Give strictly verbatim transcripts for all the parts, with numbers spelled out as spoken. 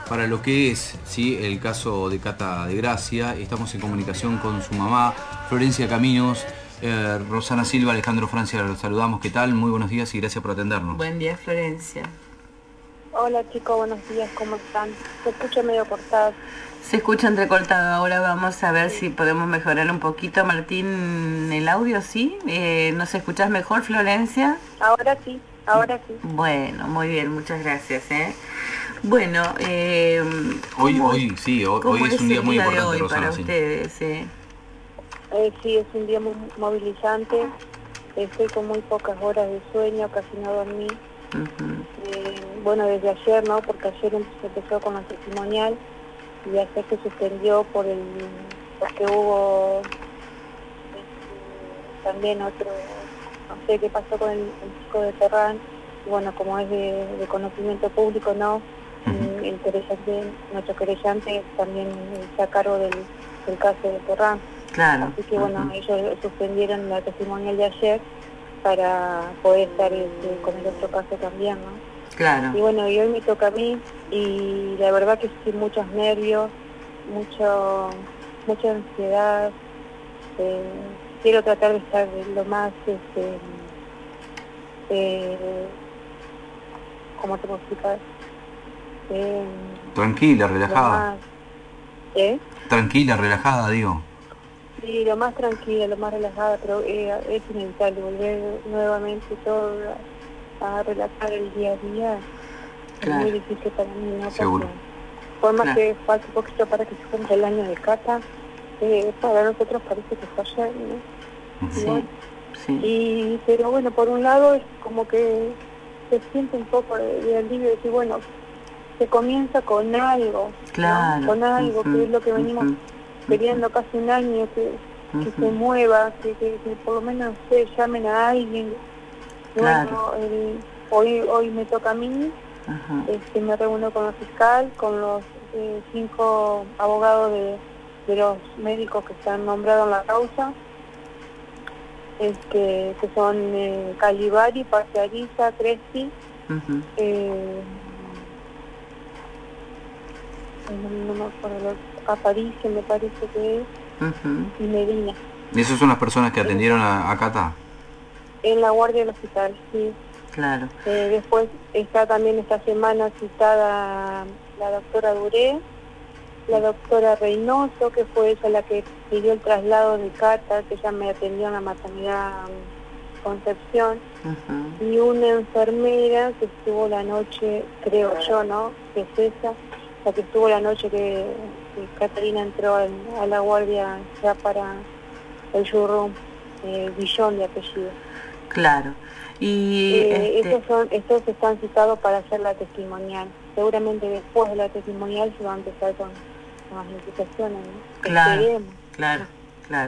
para lo que es, ¿sí?, el caso de Cata de Gracia. Estamos en comunicación con su mamá, Florencia Caminos. Eh, Rosana Silva, Alejandro Francia, los saludamos. ¿Qué tal? Muy buenos días y gracias por atendernos. Buen día, Florencia. Hola chicos, buenos días, ¿cómo están? Se escucha medio cortado. Se escucha entrecortado. Ahora vamos a ver sí. si podemos mejorar un poquito, Martín, el audio, ¿sí? Eh, ¿Nos escuchás mejor, Florencia? Ahora sí, ahora sí. Bueno, muy bien, muchas gracias, ¿eh? Bueno, eh, hoy, hoy sí, hoy, hoy es, es un día muy día importante, hoy Rosana, para sí. ustedes, ¿eh? Eh, sí, es un día muy movilizante. Estoy con muy pocas horas de sueño, casi no dormí. Uh-huh. eh, bueno, desde ayer, ¿no? Porque ayer se empezó con la testimonial y ayer se suspendió por el porque hubo este, también otro, no sé qué pasó con el, el chico de Terrán. Y bueno, como es de, de conocimiento público, ¿no? Uh-huh. El querellante, nuestro querellante también está a cargo del, del caso de Terrán. Claro. Así que bueno, uh-huh. ellos suspendieron la testimonial de ayer para poder estar este, con el otro caso también, ¿no? Claro. Y bueno, y hoy me toca a mí y la verdad que sí, muchos nervios, mucho, mucha ansiedad. Eh, quiero tratar de estar lo más, este, eh, ¿cómo te puedo explicar? Eh, Tranquila, relajada. Más, ¿eh? Tranquila, relajada, digo. Sí, lo más tranquila, lo más relajada, pero eh, es inevitable volver nuevamente todo a, a relatar el día a día. Claro. Es muy difícil para mí, ¿no? Seguro. Porque por más claro. que falte poquito para que se cumpla el año de Cata, eh, para nosotros parece que fue ayer, ¿no? Sí, Igual. sí. Y, pero bueno, por un lado es como que se siente un poco de, de alivio de decir, bueno, se comienza con algo, claro. ¿no? Con algo, uh-huh. que es lo que venimos uh-huh. queriendo casi un año, que, uh-huh. que se mueva, que, que, que por lo menos se llamen a alguien. Claro. Bueno, el, hoy hoy me toca a mí, uh-huh. este, me reúno con el fiscal, con los eh, cinco abogados de, de los médicos que están nombrados en la causa, este, que son eh, Calibari, Parciariza, Crespi, uh-huh. eh, no, no me acuerdo, Aparicio me parece que es, uh-huh. y Medina. ¿Y esas son las personas que atendieron a, a Cata? En la guardia del hospital, sí. Claro. Eh, después está también esta semana citada la doctora Duré, la doctora Reynoso, que fue ella la que pidió el traslado de Cata, que ella me atendió en la maternidad Concepción, uh-huh. y una enfermera que estuvo la noche, creo yo, ¿no? Que es esa, la que estuvo la noche que, que Catalina entró a, a la guardia ya para el Yurrum, eh, Billón de apellido. Claro. Y eh, este... estos, son, estos están citados para hacer la testimonial. Seguramente después de la testimonial se va a empezar con, con las notificaciones, ¿no? Claro, Esperemos. claro, claro.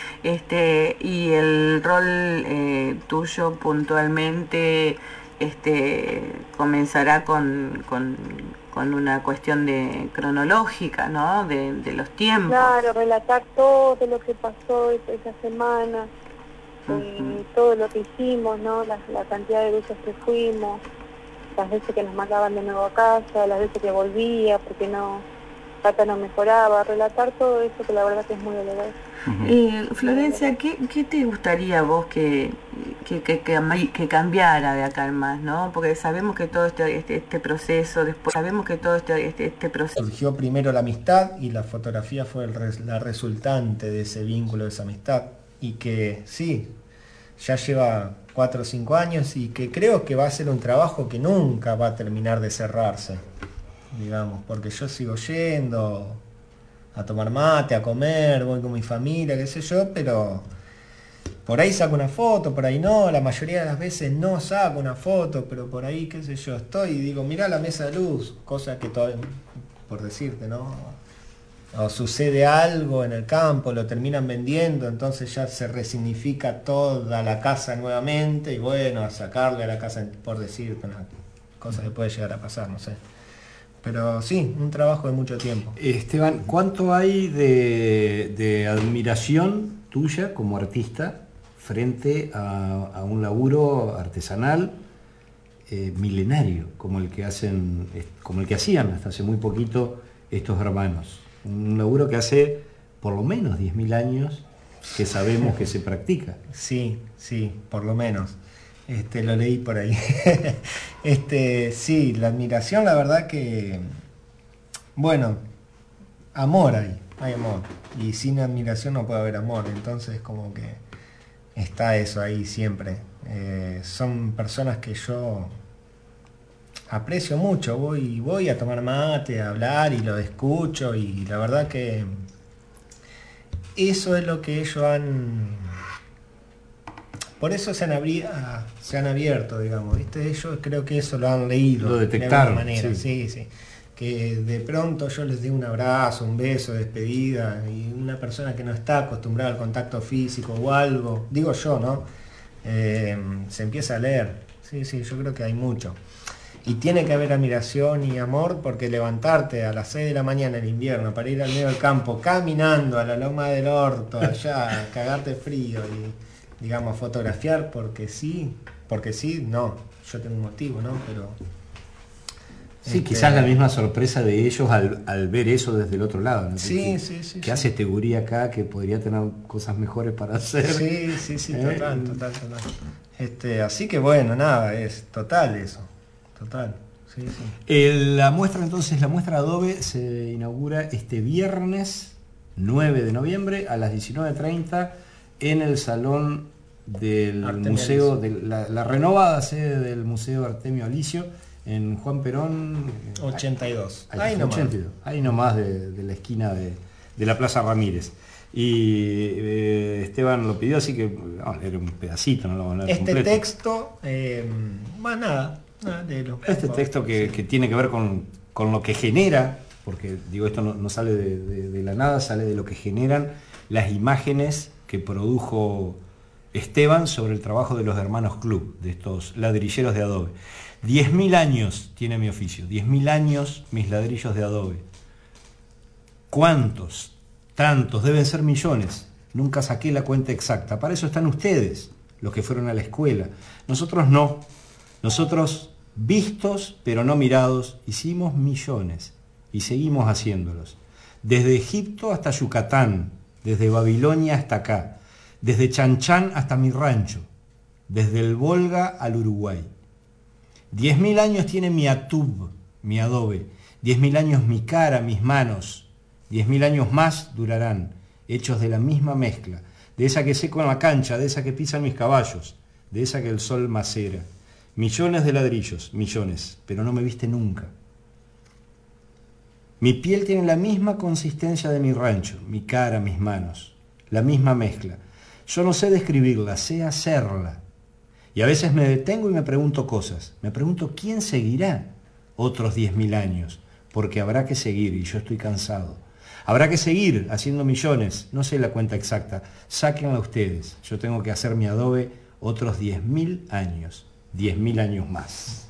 Este, y el rol eh, tuyo puntualmente este, comenzará con, con, con una cuestión de cronológica, ¿no? De, de los tiempos. Claro, relatar todo lo que pasó esa semana. Uh-huh. Eh, todo lo que hicimos, ¿no? La, la cantidad de veces que fuimos, las veces que nos mandaban de nuevo a casa, las veces que volvía porque no, Cata no mejoraba, relatar todo eso que la verdad que es muy doloroso. Uh-huh. eh, Florencia, ¿qué, ¿qué te gustaría vos que, que, que, que, que cambiara de acá en más, ¿no? Porque sabemos que todo este, este, este proceso, después sabemos que todo este, este, este proceso... Surgió primero la amistad y la fotografía fue el res, la resultante de ese vínculo, de esa amistad. Y que sí, ya lleva cuatro o cinco años y que creo que va a ser un trabajo que nunca va a terminar de cerrarse, digamos, porque yo sigo yendo a tomar mate, a comer, voy con mi familia, qué sé yo, pero por ahí saco una foto, por ahí no, la mayoría de las veces no saco una foto, pero por ahí, qué sé yo, estoy y digo, mirá la mesa de luz, cosa que todavía, por decirte, ¿no? O sucede algo en el campo, lo terminan vendiendo, entonces ya se resignifica toda la casa nuevamente y bueno, a sacarle a la casa, por decirte, una cosa que puede llegar a pasar, no sé. Pero sí, un trabajo de mucho tiempo. Esteban, ¿cuánto hay de, de admiración tuya como artista frente a, a un laburo artesanal eh, milenario, como el que hacen, como el que hacían hasta hace muy poquito estos hermanos. Un laburo que hace por lo menos diez mil años que sabemos que se practica. Sí, sí, por lo menos. Este, lo leí por ahí. este, sí, la admiración, la verdad que, bueno, amor hay, hay amor. Y sin admiración no puede haber amor. Entonces como que está eso ahí siempre. Eh, son personas que yo aprecio mucho. Voy, voy a tomar mate, a hablar y lo escucho. Y la verdad que eso es lo que ellos han... Por eso se han, abri... se han abierto, digamos, ¿viste? Ellos creo que eso lo han leído. Lo detectaron. De alguna manera, sí. sí, sí. Que de pronto yo les dé un abrazo, un beso, despedida, y una persona que no está acostumbrada al contacto físico o algo, digo yo, ¿no? Eh, se empieza a leer. Sí, sí, yo creo que hay mucho. Y tiene que haber admiración y amor, porque levantarte a las seis de la mañana en invierno para ir al medio del campo, caminando a la loma del orto, allá, cagarte frío y... digamos, fotografiar porque sí, porque sí, no, yo tengo un motivo, ¿no? Pero... Sí, este... quizás la misma sorpresa de ellos al, al ver eso desde el otro lado, ¿no? Sí, que, sí, sí. Que sí. hace este gurí acá que podría tener cosas mejores para hacer. Sí, sí, sí, ¿Eh? total, total, total. Este, así que bueno, nada, es total eso, total. Sí, sí. El, la muestra entonces, la muestra Adobe se inaugura este viernes nueve de noviembre a las diecinueve treinta en el salón del Artemio museo, Alicio. de la, la renovada sede del Museo Artemio Alicio en Juan Perón ochenta y dos. Ahí, Ahí nomás. ochenta y dos, ahí nomás de, de la esquina de, de la Plaza Ramírez. Y eh, Esteban lo pidió, así que vamos a leer un pedacito, no lo vamos a leer Este completo. texto, eh, más nada, nada léelo, por Este favor. texto que, que tiene que ver con, con lo que genera, porque digo, esto no, no sale de, de, de la nada, sale de lo que generan las imágenes que produjo Esteban sobre el trabajo de los hermanos Club, de estos ladrilleros de Adobe. diez mil años tiene mi oficio, diez mil años mis ladrillos de Adobe. ¿Cuántos? Tantos, deben ser millones. Nunca saqué la cuenta exacta. Para eso están ustedes, los que fueron a la escuela. Nosotros no. Nosotros, vistos pero no mirados, hicimos millones y seguimos haciéndolos. Desde Egipto hasta Yucatán, desde Babilonia hasta acá, desde Chanchán hasta mi rancho, desde el Volga al Uruguay. Diez mil años tiene mi Atub, mi Adobe. Diez mil años mi cara, mis manos. Diez mil años más durarán, hechos de la misma mezcla, de esa que seco en la cancha, de esa que pisan mis caballos, de esa que el sol macera. Millones de ladrillos, millones, pero no me viste nunca. Mi piel tiene la misma consistencia de mi rancho, mi cara, mis manos, la misma mezcla. Yo no sé describirla, sé hacerla. Y a veces me detengo y me pregunto cosas. Me pregunto quién seguirá otros diez mil años, porque habrá que seguir y yo estoy cansado. Habrá que seguir haciendo millones, no sé la cuenta exacta, sáquenla ustedes. Yo tengo que hacer mi Adobe otros diez mil años, diez mil años más.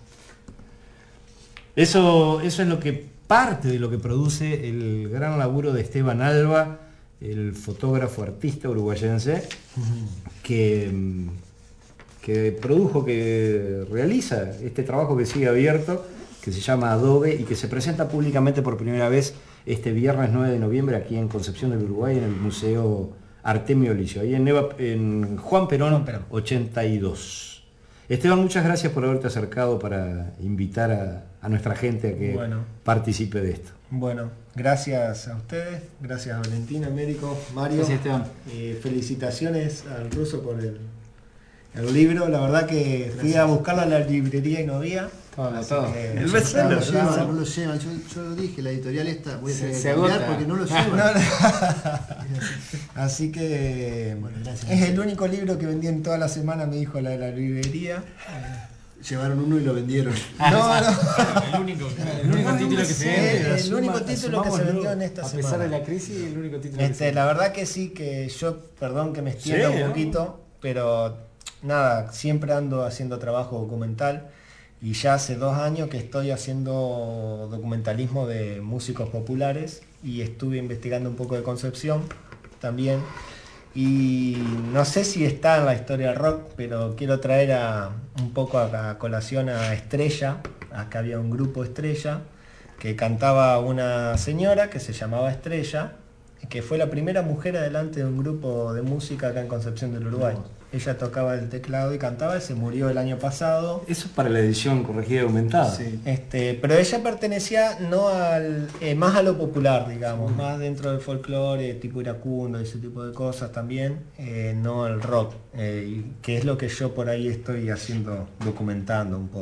Eso, eso es lo que parte de lo que produce el gran laburo de Esteban Alba, el fotógrafo artista uruguayense, que, que produjo, que realiza este trabajo que sigue abierto, que se llama Adobe y que se presenta públicamente por primera vez este viernes nueve de noviembre aquí en Concepción del Uruguay, en el Museo Artemio Alicio, ahí en, Eva, en Juan Perón, Juan Perón ochenta y dos. Esteban, muchas gracias por haberte acercado para invitar a, a nuestra gente a que bueno. participe de esto. Bueno, gracias a ustedes, gracias a Valentina, médico, Mario. Gracias, Esteban. Eh, felicitaciones al ruso por el, el libro. La verdad que gracias. Fui a buscarlo a la librería y no había. Todo, todo. Que, el bestseller. No lo llevan, no lo llevan. Yo, yo lo dije, la editorial esta voy a se, se agota porque no lo llevan. No, no. Así que bueno, gracias, es el único libro que vendí en toda la semana, me dijo la de la librería. Llevaron uno y lo vendieron. No, no. El único, el único título que se vende. El único título que se vendió en esta semana. A pesar de la crisis, el único título este, que se La verdad que sí, que yo, perdón que me extienda sí, un poquito, ¿no? Pero nada, siempre ando haciendo trabajo documental. Y ya hace dos años que estoy haciendo documentalismo de músicos populares y estuve investigando un poco de Concepción también. Y no sé si está en la historia del rock, pero quiero traer a, un poco a, a colación a Estrella. Acá había un grupo Estrella que cantaba una señora que se llamaba Estrella, que fue la primera mujer adelante de un grupo de música acá en Concepción del Uruguay. Ella tocaba el teclado y cantaba, y se murió el año pasado. Eso es para la edición corregida y aumentada. Sí. Este, pero ella pertenecía no al, eh, más a lo popular, digamos, sí. Más dentro del folclore, tipo iracundo, ese tipo de cosas también, eh, no al rock, eh, que es lo que yo por ahí estoy haciendo, documentando un poco.